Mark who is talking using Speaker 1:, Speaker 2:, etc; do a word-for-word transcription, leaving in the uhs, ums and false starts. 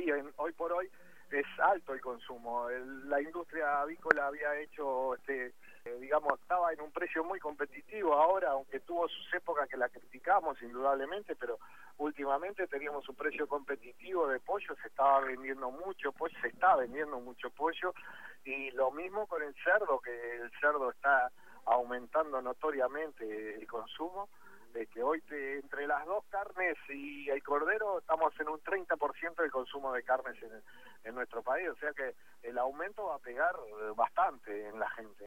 Speaker 1: sí, en, hoy por hoy es alto el consumo. El, la industria avícola había hecho, este, eh, digamos, estaba en un precio muy competitivo ahora, aunque tuvo sus épocas que la criticamos indudablemente, pero últimamente teníamos un precio competitivo de pollo, se estaba vendiendo mucho pollo, se está vendiendo mucho pollo, y lo mismo con el cerdo, que el cerdo está aumentando notoriamente el consumo, de que hoy te, entre las dos carnes y el cordero estamos en un treinta por ciento del consumo de carnes en, en nuestro país, o sea que el aumento va a pegar bastante en la gente.